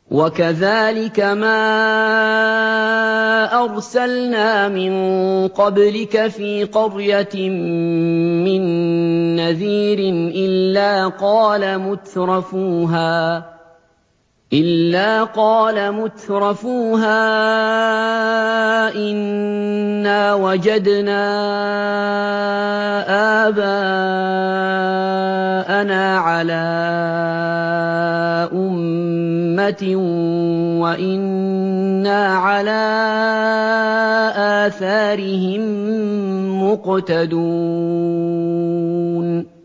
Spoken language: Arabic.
وَكَذَٰلِكَ مَا أَرْسَلْنَا مِن قَبْلِكَ فِي قَرْيَةٍ مِّن نَّذِيرٍ إِلَّا قَالَ مُتْرَفُوهَا إِنَّا وَجَدْنَا آبَاءَنَا عَلَىٰ أُمَّةٍ وَإِنَّا عَلَىٰ آثَارِهِم مُّقْتَدُونَ